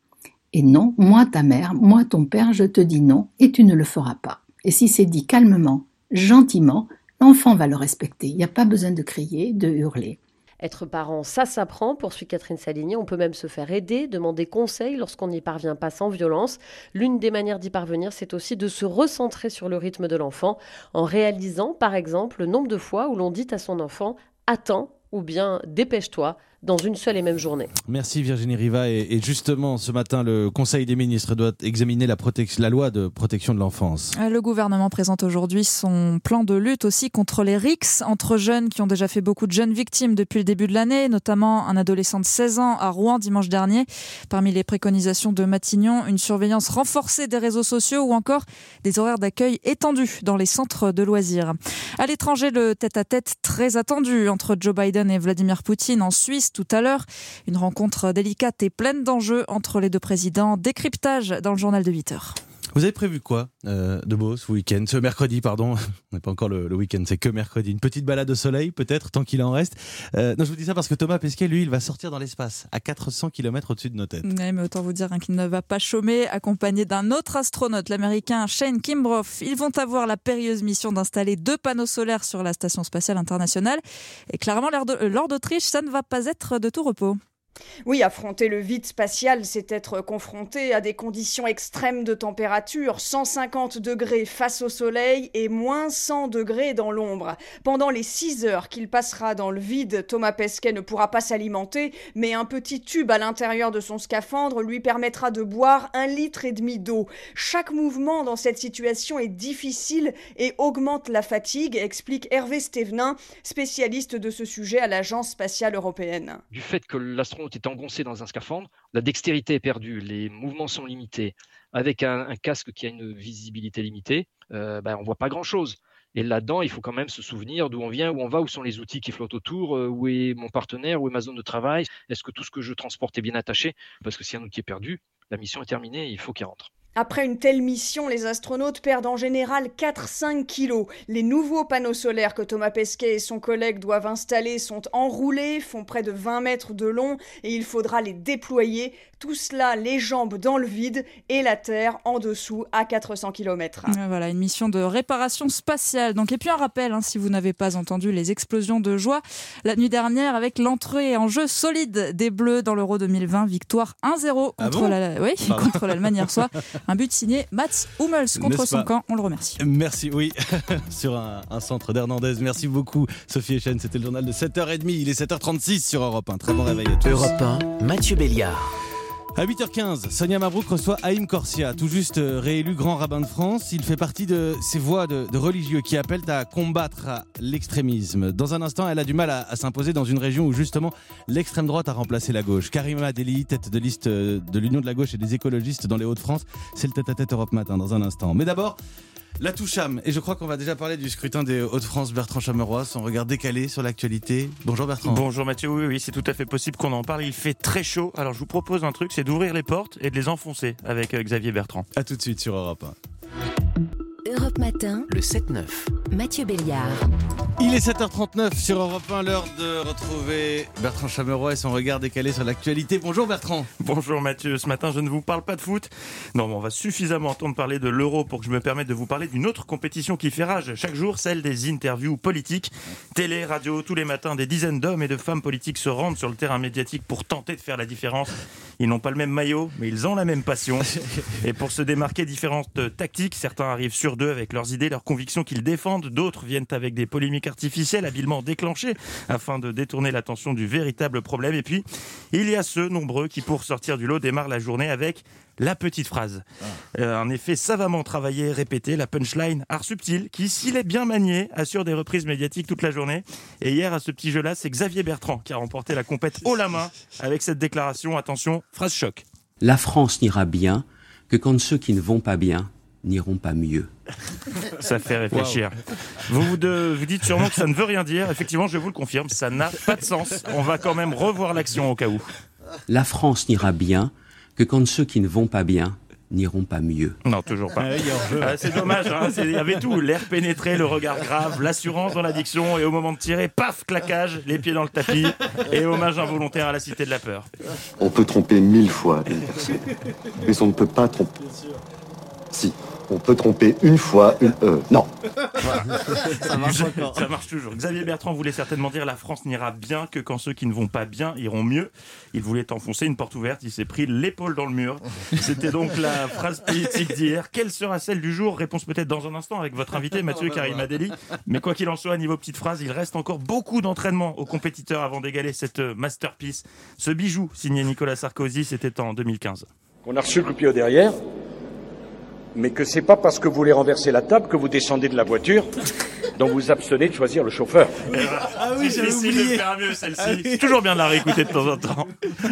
Et non, moi ta mère, moi ton père, je te dis non et tu ne le feras pas. Et si c'est dit calmement, gentiment, l'enfant va le respecter. Il n'y a pas besoin de crier, de hurler. Être parent, ça s'apprend, poursuit Catherine Saligny. On peut même se faire aider, demander conseil lorsqu'on n'y parvient pas sans violence. L'une des manières d'y parvenir, c'est aussi de se recentrer sur le rythme de l'enfant, en réalisant, par exemple, le nombre de fois où l'on dit à son enfant « attends » ou bien « dépêche-toi » dans une seule et même journée. Merci Virginie Riva. Et justement, ce matin, le Conseil des ministres doit examiner la loi de protection de l'enfance. Le gouvernement présente aujourd'hui son plan de lutte aussi contre les rixes entre jeunes qui ont déjà fait beaucoup de jeunes victimes depuis le début de l'année, notamment un adolescent de 16 ans à Rouen dimanche dernier. Parmi les préconisations de Matignon, une surveillance renforcée des réseaux sociaux ou encore des horaires d'accueil étendus dans les centres de loisirs. À l'étranger, le tête-à-tête très attendu entre Joe Biden et Vladimir Poutine en Suisse tout à l'heure. Une rencontre délicate et pleine d'enjeux entre les deux présidents. Décryptage dans le journal de 8h. Vous avez prévu quoi de beau ce week-end, ce mercredi, pardon. On n'est pas encore le week-end, c'est que mercredi. Une petite balade au soleil, peut-être, tant qu'il en reste. Non, je vous dis ça parce que Thomas Pesquet, lui, il va sortir dans l'espace, à 400 km au-dessus de nos têtes. Ouais, mais autant vous dire qu'il ne va pas chômer, accompagné d'un autre astronaute, l'américain Shane Kimbrough. Ils vont avoir la périlleuse mission d'installer 2 panneaux solaires sur la Station spatiale internationale. Et clairement, l'or d'Autriche, ça ne va pas être de tout repos. Oui, affronter le vide spatial, c'est être confronté à des conditions extrêmes de température, 150 degrés face au soleil et moins 100 degrés dans l'ombre. Pendant les 6 heures qu'il passera dans le vide, Thomas Pesquet ne pourra pas s'alimenter, mais un petit tube à l'intérieur de son scaphandre lui permettra de boire 1,5 litre d'eau. Chaque mouvement dans cette situation est difficile et augmente la fatigue, explique Hervé Stévenin, spécialiste de ce sujet à l'Agence spatiale européenne. Du fait que l'astronaute est engoncé dans un scaphandre, la dextérité est perdue, les mouvements sont limités. Avec un casque qui a une visibilité limitée, on ne voit pas grand-chose. Et là-dedans, il faut quand même se souvenir d'où on vient, où on va, où sont les outils qui flottent autour, où est mon partenaire, où est ma zone de travail, est-ce que tout ce que je transporte est bien attaché ? Parce que si un outil est perdu, la mission est terminée et il faut qu'il rentre. Après une telle mission, les astronautes perdent en général 4-5 kilos. Les nouveaux panneaux solaires que Thomas Pesquet et son collègue doivent installer sont enroulés, font près de 20 mètres de long et il faudra les déployer. Tout cela, les jambes dans le vide et la Terre en dessous à 400 km. Voilà, une mission de réparation spatiale. Donc, et puis un rappel, si vous n'avez pas entendu les explosions de joie la nuit dernière avec l'entrée en jeu solide des Bleus dans l'Euro 2020. Victoire 1-0 contre l'Allemagne hier soir. Un but signé Mats Hummels contre son camp. On le remercie. Merci, oui, sur un centre d'Hernandez. Merci beaucoup, Sophie Echen. C'était le journal de 7h30. Il est 7h36 sur Europe 1. Très bon réveil à tous. Europe 1, Mathieu Béliard. À 8h15, Sonia Mabrouk reçoit Haïm Corsia, tout juste réélu grand rabbin de France. Il fait partie de ces voix de religieux qui appellent à combattre l'extrémisme. Dans un instant, elle a du mal à s'imposer dans une région où justement l'extrême droite a remplacé la gauche. Karima Deli, tête de liste de l'Union de la gauche et des écologistes dans les Hauts-de-France. C'est le tête-à-tête Europe Matin dans un instant. Mais d'abord, la Toucham. Et je crois qu'on va déjà parler du scrutin des Hauts-de-France. Bertrand Chameroy, son regard décalé sur l'actualité. Bonjour Bertrand. Bonjour Mathieu, oui, c'est tout à fait possible qu'on en parle. Il fait très chaud. Alors je vous propose un truc, c'est d'ouvrir les portes et de les enfoncer avec Xavier Bertrand. A tout de suite sur Europe 1. Europe Matin, le 7-9. Mathieu Béliard. Il est 7h39 sur Europe 1, l'heure de retrouver Bertrand Chameroy et son regard décalé sur l'actualité. Bonjour Bertrand. Bonjour Mathieu, ce matin je ne vous parle pas de foot. Non, mais on va suffisamment entendre parler de l'Euro pour que je me permette de vous parler d'une autre compétition qui fait rage chaque jour, celle des interviews politiques. Télé, radio, tous les matins, des dizaines d'hommes et de femmes politiques se rendent sur le terrain médiatique pour tenter de faire la différence. Ils n'ont pas le même maillot, mais ils ont la même passion. Et pour se démarquer, différentes tactiques. Certains arrivent sur deux avec leurs idées, leurs convictions qu'ils défendent. D'autres viennent avec des polémiques artificielles habilement déclenchées afin de détourner l'attention du véritable problème. Et puis, il y a ceux nombreux qui, pour sortir du lot, démarrent la journée avec la petite phrase. Un effet savamment travaillé, répété, la punchline, art subtil, qui, s'il est bien manié, assure des reprises médiatiques toute la journée. Et hier, à ce petit jeu-là, c'est Xavier Bertrand qui a remporté la compète haut la main avec cette déclaration. Attention, phrase choc. La France n'ira bien que quand ceux qui ne vont pas bien n'iront pas mieux. Ça fait réfléchir. Wow. Vous dites sûrement que ça ne veut rien dire. Effectivement, je vous le confirme, ça n'a pas de sens. On va quand même revoir l'action au cas où. La France n'ira bien que quand ceux qui ne vont pas bien n'iront pas mieux. Non, toujours pas. C'est dommage, il y avait tout. L'air pénétré, le regard grave, l'assurance dans l'addiction, et au moment de tirer, paf, claquage, les pieds dans le tapis, et hommage involontaire à la cité de la peur. On peut tromper 1000 fois une personne, mais on ne peut pas tromper. Si. On peut tromper une fois, non. Voilà. Ça marche toujours. Xavier Bertrand voulait certainement dire la France n'ira bien que quand ceux qui ne vont pas bien iront mieux. Il voulait enfoncer une porte ouverte, il s'est pris l'épaule dans le mur. C'était donc la phrase politique d'hier. Quelle sera celle du jour? Réponse peut-être dans un instant avec votre invité Mathieu Karima Deli. Mais quoi qu'il en soit, niveau petite phrase, il reste encore beaucoup d'entraînement aux compétiteurs avant d'égaler cette masterpiece. Ce bijou signé Nicolas Sarkozy, c'était en 2015. On a reçu le coup de pied au derrière. Mais que c'est pas parce que vous voulez renverser la table que vous descendez de la voiture, donc vous abstenez de choisir le chauffeur. Ah oui, j'avais oublié. De faire mieux celle-ci. Ah oui. C'est toujours bien de la réécouter de temps en temps.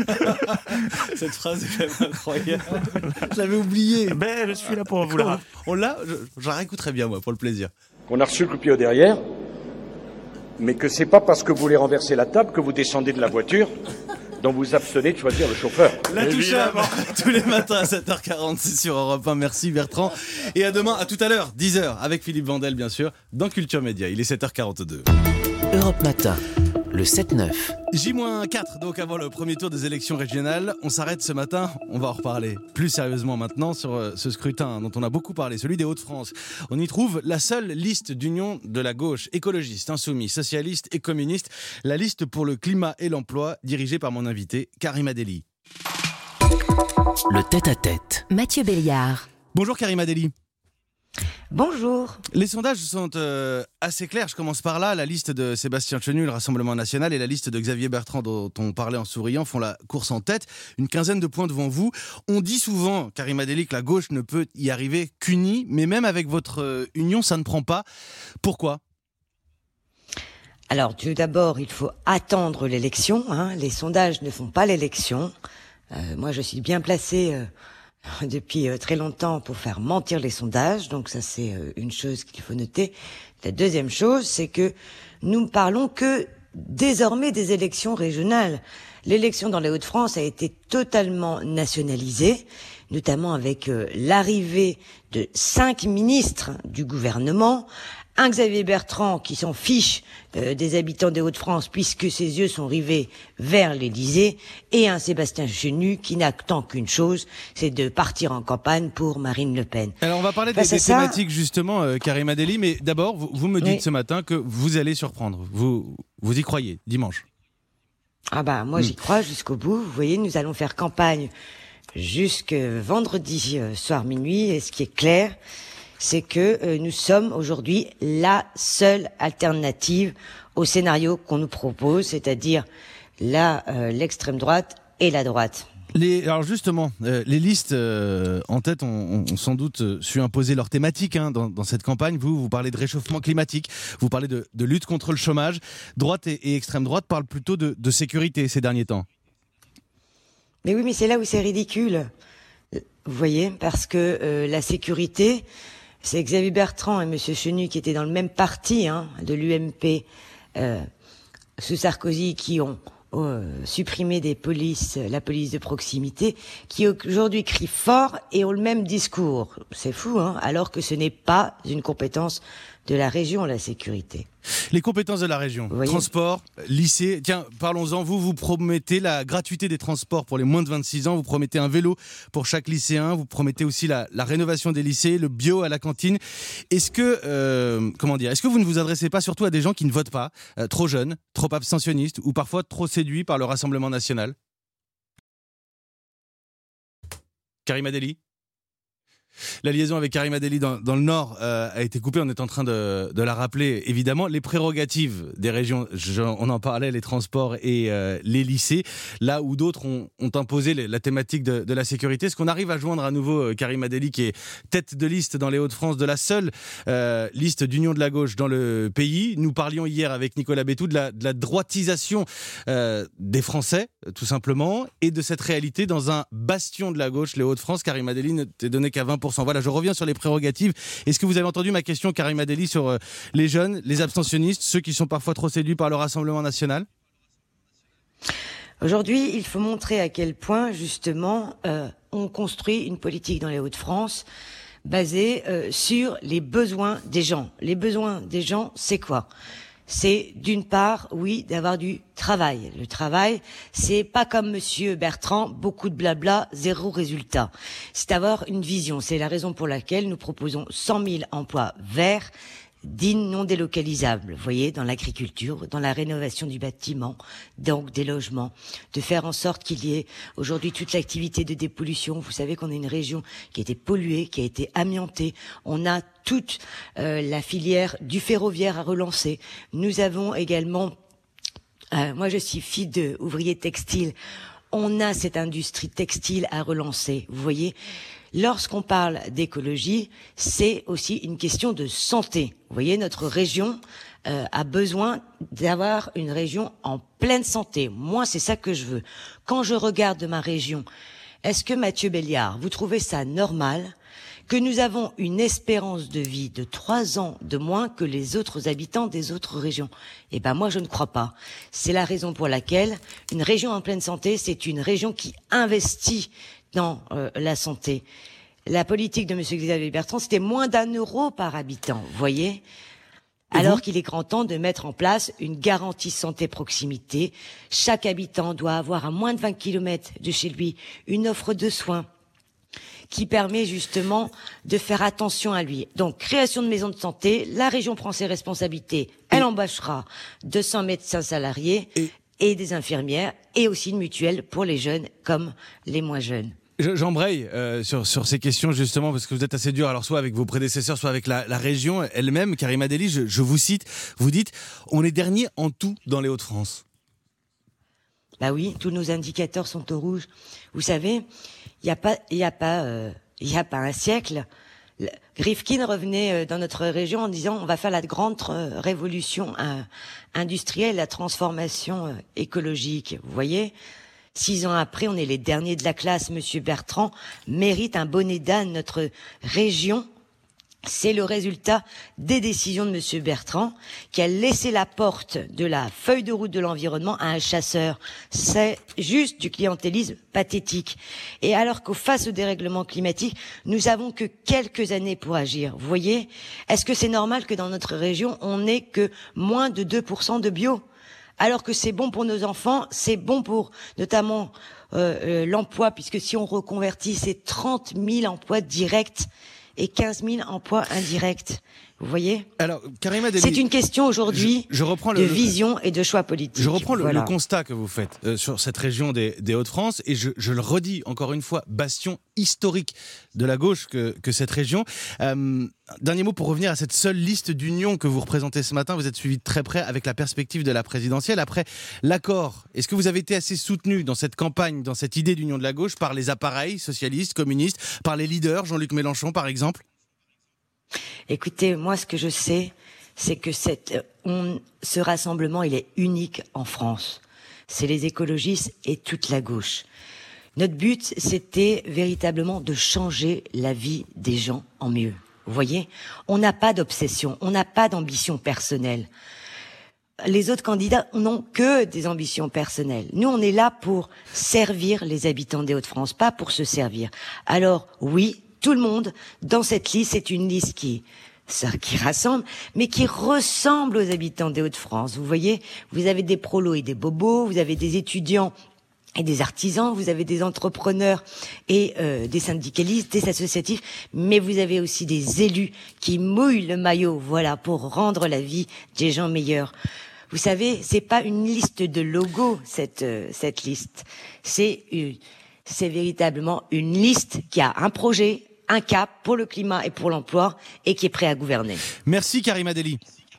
Cette phrase est quand même incroyable. Je l'avais oublié. Je suis là pour vous la rappeler. On l'a, je la réécouterai bien moi, pour le plaisir. On a reçu le coup de pied au derrière, mais que c'est pas parce que vous voulez renverser la table que vous descendez de la voiture. Donc vous abstenez de choisir le chauffeur. La Toucham, tous les matins à 7h46 sur Europe 1. Merci Bertrand. Et à demain, à tout à l'heure, 10h, avec Philippe Vandel, bien sûr, dans Culture Média. Il est 7h42. Europe Matin, le 7-9. J-4, donc avant le premier tour des élections régionales. On s'arrête ce matin, on va en reparler plus sérieusement maintenant sur ce scrutin dont on a beaucoup parlé, celui des Hauts-de-France. On y trouve la seule liste d'union de la gauche, écologiste, insoumis, socialiste et communiste, la liste pour le climat et l'emploi, dirigée par mon invité, Karima Deli. Le tête-à-tête. Mathieu Béliard. Bonjour Karima Deli. Bonjour. Les sondages sont assez clairs, je commence par là. La liste de Sébastien Chenu, le Rassemblement National, et la liste de Xavier Bertrand, dont on parlait en souriant, font la course en tête. Une quinzaine de points devant vous. On dit souvent, Karima Deli, que la gauche ne peut y arriver qu'unie, mais même avec votre union, ça ne prend pas. Pourquoi ? Alors, tout d'abord, il faut attendre l'élection. Les sondages ne font pas l'élection. Moi, je suis bien placée depuis très longtemps pour faire mentir les sondages. Donc ça, c'est une chose qu'il faut noter. La deuxième chose, c'est que nous ne parlons que désormais des élections régionales. L'élection dans les Hauts-de-France a été totalement nationalisée, notamment avec l'arrivée de 5 ministres du gouvernement, un Xavier Bertrand qui s'en fiche des habitants des Hauts-de-France puisque ses yeux sont rivés vers l'Élysée, et un Sébastien Chenu qui n'attend qu'une chose, c'est de partir en campagne pour Marine Le Pen. Alors on va parler des thématiques justement, Karima Delli, mais d'abord vous me dites ce matin que vous allez surprendre. Vous y croyez dimanche? Ah bah moi j'y crois jusqu'au bout. Vous voyez, nous allons faire campagne jusque vendredi soir minuit, et ce qui est clair, c'est que nous sommes aujourd'hui la seule alternative au scénario qu'on nous propose, c'est-à-dire l'extrême droite et la droite. Alors justement, les listes en tête ont sans doute su imposer leur thématique dans cette campagne. Vous parlez de réchauffement climatique, vous parlez de lutte contre le chômage. Droite et extrême droite parlent plutôt de sécurité ces derniers temps. Mais oui, mais c'est là où c'est ridicule, vous voyez, parce que la sécurité, c'est Xavier Bertrand et M. Chenu qui étaient dans le même parti de l'UMP sous Sarkozy, qui ont supprimé la police de proximité, qui aujourd'hui crient fort et ont le même discours. C'est fou, alors que ce n'est pas une compétence de la région, la sécurité. Les compétences de la région, transport, lycée. Tiens, parlons-en. Vous promettez la gratuité des transports pour les moins de 26 ans. Vous promettez un vélo pour chaque lycéen. Vous promettez aussi la rénovation des lycées, le bio à la cantine. Est-ce que vous ne vous adressez pas surtout à des gens qui ne votent pas, trop jeunes, trop abstentionnistes ou parfois trop séduits par le Rassemblement national? Karima Delli? La liaison avec Karima Delli dans le Nord a été coupée. On est en train de la rappeler, évidemment. Les prérogatives des régions, on en parlait, les transports et les lycées, là où d'autres ont imposé la thématique de la sécurité. Est-ce qu'on arrive à joindre à nouveau Karima Delli, qui est tête de liste dans les Hauts-de-France, de la seule liste d'union de la gauche dans le pays? Nous parlions hier avec Nicolas Béthou de la droitisation des Français, tout simplement, et de cette réalité dans un bastion de la gauche, les Hauts-de-France. Karima Delli ne t'est donné qu'à 20%. Voilà, je reviens sur les prérogatives. Est-ce que vous avez entendu ma question, Karima Delli, sur les jeunes, les abstentionnistes, ceux qui sont parfois trop séduits par le Rassemblement national? Aujourd'hui, il faut montrer à quel point, justement, on construit une politique dans les Hauts-de-France basée sur les besoins des gens. Les besoins des gens, c'est quoi? C'est d'une part, oui, d'avoir du travail. Le travail, c'est pas comme Monsieur Bertrand, beaucoup de blabla, zéro résultat. C'est avoir une vision. C'est la raison pour laquelle nous proposons 100 000 emplois verts, dignes, non délocalisables. Vous voyez, dans l'agriculture, dans la rénovation du bâtiment, donc des logements, de faire en sorte qu'il y ait aujourd'hui toute l'activité de dépollution. Vous savez qu'on est une région qui a été polluée, qui a été amiantée. On a toute la filière du ferroviaire à relancer. Nous avons également, moi je suis fille d'ouvrier textile, on a cette industrie textile à relancer, vous voyez. Lorsqu'on parle d'écologie, c'est aussi une question de santé. Vous voyez, notre région a besoin d'avoir une région en pleine santé. Moi, c'est ça que je veux. Quand je regarde ma région, est-ce que Mathieu Béliard, vous trouvez ça normal que nous avons une espérance de vie de 3 ans de moins que les autres habitants des autres régions? Eh ben moi je ne crois pas. C'est la raison pour laquelle une région en pleine santé, c'est une région qui investit dans la santé. La politique de M. Xavier Bertrand, c'était moins d'1 euro par habitant, vous voyez, alors qu'il est grand temps de mettre en place une garantie santé proximité. Chaque habitant doit avoir à moins de 20 km de chez lui une offre de soins qui permet justement de faire attention à lui. Donc, création de maisons de santé, la région prend ses responsabilités, elle embauchera 200 médecins salariés et des infirmières, et aussi une mutuelle pour les jeunes comme les moins jeunes. J'embraye sur ces questions justement parce que vous êtes assez dur, alors soit avec vos prédécesseurs, soit avec la région elle-même. Karima Delli, je vous cite, vous dites « on est dernier en tout dans les Hauts-de-France ». Bah oui, tous nos indicateurs sont au rouge. Vous savez, il y a pas un siècle, Rifkin revenait dans notre région en disant on va faire la grande révolution industrielle, la transformation écologique. Vous voyez, 6 ans après, on est les derniers de la classe. Monsieur Bertrand mérite un bonnet d'âne. Notre région C'est le résultat des décisions de M. Bertrand qui a laissé la porte de la feuille de route de l'environnement à un chasseur. C'est juste du clientélisme pathétique. Et alors qu'au face au dérèglement climatique, nous avons que quelques années pour agir. Vous voyez, est-ce que c'est normal que dans notre région, on n'ait que moins de 2% de bio ? Alors que c'est bon pour nos enfants, c'est bon pour notamment l'emploi, puisque si on reconvertit, c'est 30 000 emplois directs et 15 000 emplois indirects. Vous voyez ? Alors, Karima Deli, c'est une question aujourd'hui de vision et de choix politiques. Je reprends le constat que vous faites sur cette région des Hauts-de-France, et je le redis encore une fois, bastion historique de la gauche que cette région. Dernier mot pour revenir à cette seule liste d'unions que vous représentez ce matin. Vous êtes suivi de très près avec la perspective de la présidentielle. Après l'accord, est-ce que vous avez été assez soutenu dans cette campagne, dans cette idée d'union de la gauche, par les appareils socialistes, communistes, par les leaders, Jean-Luc Mélenchon par exemple ? Écoutez, moi ce que je sais, c'est que ce rassemblement, il est unique en France. C'est les écologistes et toute la gauche. Notre but, c'était véritablement de changer la vie des gens en mieux. Vous voyez ? On n'a pas d'obsession, on n'a pas d'ambition personnelle. Les autres candidats n'ont que des ambitions personnelles. Nous, on est là pour servir les habitants des Hauts-de-France, pas pour se servir. Alors, oui, tout le monde, dans cette liste, c'est une liste qui rassemble, mais qui ressemble aux habitants des Hauts-de-France. Vous voyez, vous avez des prolos et des bobos, vous avez des étudiants et des artisans, vous avez des entrepreneurs et des syndicalistes, des associatifs, mais vous avez aussi des élus qui mouillent le maillot, voilà, pour rendre la vie des gens meilleure. Vous savez, c'est pas une liste de logos, cette liste. C'est véritablement une liste qui a un projet, un cap pour le climat et pour l'emploi et qui est prêt à gouverner. Merci Karima Deli.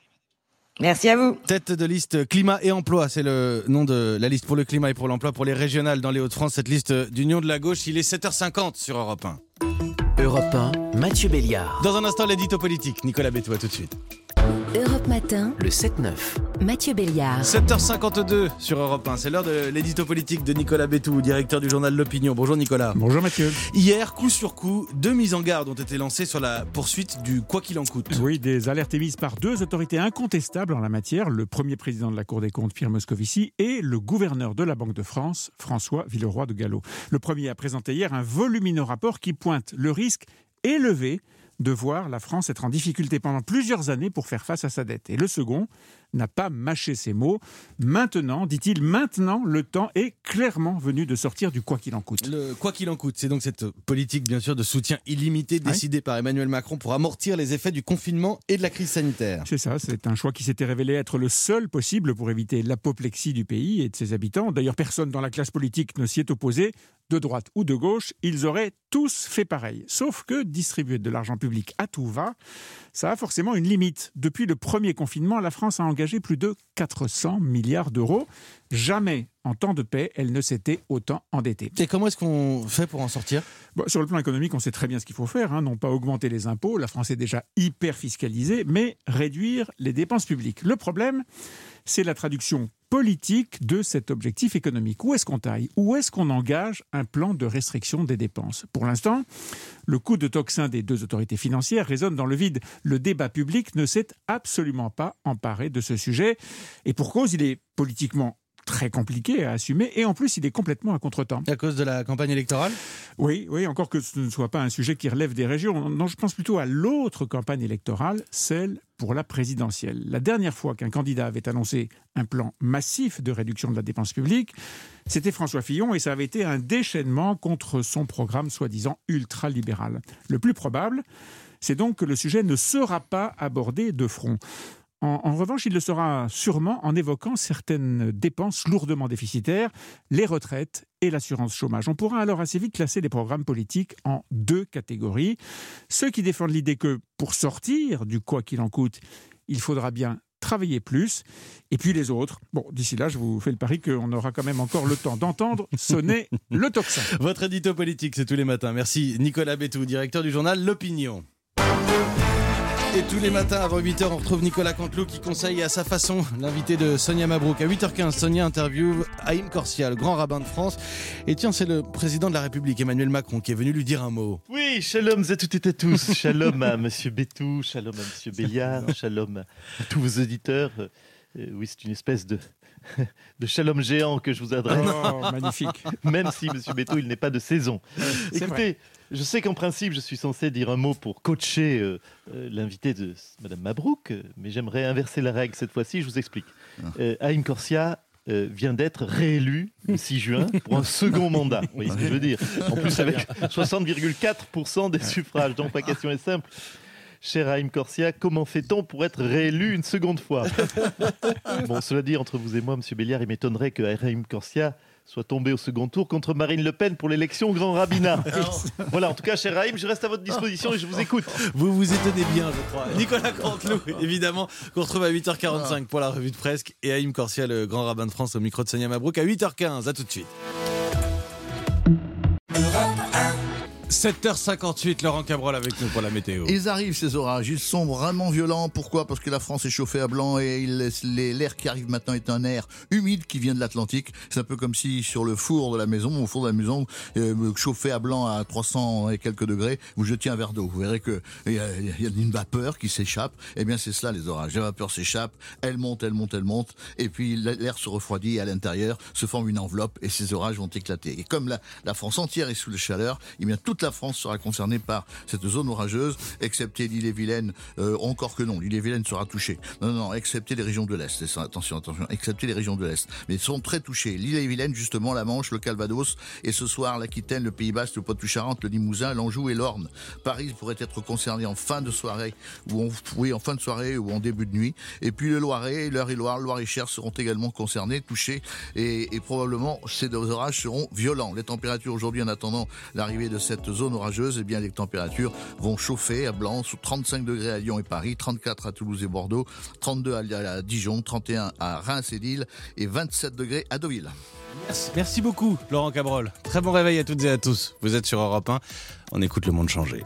Merci à vous. Tête de liste climat et emploi, c'est le nom de la liste pour le climat et pour l'emploi pour les régionales dans les Hauts-de-France. Cette liste d'Union de la gauche, il est 7h50 sur Europe 1. Europe 1, Mathieu Béliard. Dans un instant, l'édito politique. Nicolas Bétou, à tout de suite. Europe Matin, le 7-9. Mathieu Béliard. 7h52 sur Europe 1. C'est l'heure de l'édito politique de Nicolas Bétou, directeur du journal L'Opinion. Bonjour Nicolas. Bonjour Mathieu. Hier, coup sur coup, 2 mises en garde ont été lancées sur la poursuite du quoi qu'il en coûte. Oui, des alertes émises par 2 autorités incontestables en la matière, le premier président de la Cour des comptes, Pierre Moscovici, et le gouverneur de la Banque de France, François Villeroy de Galhau. Le premier a présenté hier un volumineux rapport qui pointe le risque élevé de voir la France être en difficulté pendant plusieurs années pour faire face à sa dette. Et le second n'a pas mâché ses mots. Maintenant, dit-il, le temps est clairement venu de sortir du quoi qu'il en coûte. Le quoi qu'il en coûte, c'est donc cette politique, bien sûr, de soutien illimité décidée par Emmanuel Macron pour amortir les effets du confinement et de la crise sanitaire. C'est ça, c'est un choix qui s'était révélé être le seul possible pour éviter l'apoplexie du pays et de ses habitants. D'ailleurs, personne dans la classe politique ne s'y est opposé. De droite ou de gauche, ils auraient tous fait pareil. Sauf que distribuer de l'argent public à tout va, ça a forcément une limite. Depuis le premier confinement, la France a engagé plus de 400 milliards d'euros. Jamais, en temps de paix, elle ne s'était autant endettée. Et comment est-ce qu'on fait pour en sortir ? Sur le plan économique, on sait très bien ce qu'il faut faire. Non pas augmenter les impôts, la France est déjà hyper fiscalisée, mais réduire les dépenses publiques. Le problème, c'est la traduction politique de cet objectif économique. Où est-ce qu'on taille ? Où est-ce qu'on engage un plan de restriction des dépenses ? Pour l'instant, le coup de tocsin des 2 autorités financières résonne dans le vide. Le débat public ne s'est absolument pas emparé de ce sujet. Et pour cause, il est politiquement très compliqué à assumer et en plus il est complètement à contretemps. À cause de la campagne électorale ? Oui, encore que ce ne soit pas un sujet qui relève des régions. Non, je pense plutôt à l'autre campagne électorale, celle pour la présidentielle. La dernière fois qu'un candidat avait annoncé un plan massif de réduction de la dépense publique, c'était François Fillon et ça avait été un déchaînement contre son programme soi-disant ultra-libéral. Le plus probable, c'est donc que le sujet ne sera pas abordé de front. En revanche, il le sera sûrement en évoquant certaines dépenses lourdement déficitaires, les retraites et l'assurance chômage. On pourra alors assez vite classer les programmes politiques en 2 catégories. Ceux qui défendent l'idée que pour sortir du quoi qu'il en coûte, il faudra bien travailler plus. Et puis les autres, d'ici là, je vous fais le pari qu'on aura quand même encore le temps d'entendre sonner le tocsin. Votre édito politique, c'est tous les matins. Merci Nicolas Bétou, directeur du journal L'Opinion. Et tous les matins avant 8h, on retrouve Nicolas Canteloup qui conseille à sa façon l'invité de Sonia Mabrouk. À 8h15, Sonia interviewe Haïm Corsia, le grand rabbin de France. Et tiens, c'est le président de la République, Emmanuel Macron, qui est venu lui dire un mot. Oui, shalom à toutes et à tous. Shalom à Monsieur Bétou, shalom à Monsieur Béliard, shalom à tous vos auditeurs. Oui, c'est une espèce de shalom géant que je vous adresse. Oh, magnifique. Même si, Monsieur Bétou, il n'est pas de saison. Écoutez, je sais qu'en principe, je suis censé dire un mot pour coacher l'invité de Madame Mabrouk, mais j'aimerais inverser la règle cette fois-ci, je vous explique. Haïm Corsia vient d'être réélu le 6 juin pour un second mandat. Vous voyez ce que je veux dire? En plus, avec 60,4% des suffrages. Donc, ma question est simple. Cher Haïm Corsia, comment fait-on pour être réélu une seconde fois? Bon, cela dit, entre vous et moi, Monsieur Béliard, il m'étonnerait que Haïm Corsia soit tombé au second tour contre Marine Le Pen pour l'élection au Grand Rabbinat. Voilà, en tout cas, cher Haïm, je reste à votre disposition et je vous écoute. Vous vous étonnez bien, je crois. Nicolas Canteloup, évidemment, qu'on retrouve à 8h45 pour la revue de presse. Et Haïm Corsia, le grand rabbin de France, au micro de Sonia Mabrouk, à 8h15. À tout de suite. 7h58, Laurent Cabrol avec nous pour la météo. Ils arrivent ces orages, ils sont vraiment violents. Pourquoi? Parce que la France est chauffée à blanc et l'air qui arrive maintenant est un air humide qui vient de l'Atlantique. C'est un peu comme si sur le four de la maison, au four de la maison, chauffé à blanc à 300 et quelques degrés, vous jetiez un verre d'eau. Vous verrez que il y a une vapeur qui s'échappe. Eh bien c'est cela les orages. La vapeur s'échappe, elle monte, et puis l'air se refroidit et à l'intérieur se forme une enveloppe et ces orages vont éclater. Et comme la France entière est sous la chaleur, eh bien toute la France sera concernée par cette zone orageuse, excepté l'île-et-Vilaine, encore que non, l'île-et-Vilaine sera touchée. Non, excepté les régions de l'Est. Attention, excepté les régions de l'Est. Mais ils sont très touchés. L'île-et-Vilaine, justement, la Manche, le Calvados, et ce soir, l'Aquitaine, le Pays Basque, le Poitou-Charentes, le Limousin, l'Anjou et l'Orne. Paris pourrait être concerné en fin de soirée, ou en début de nuit. Et puis le Loiret, l'Eure-et-Loire, le Loir-et-Cher seront également concernés, touchés, et probablement ces deux orages seront violents. Les températures aujourd'hui, en attendant l'arrivée de cette zone orageuse, eh bien les températures vont chauffer à blanc, sous 35 degrés à Lyon et Paris, 34 à Toulouse et Bordeaux, 32 à Dijon, 31 à Reims et Lille et 27 degrés à Deauville. Merci beaucoup Laurent Cabrol. Très bon réveil à toutes et à tous. Vous êtes sur Europe 1. On écoute Le Monde changer.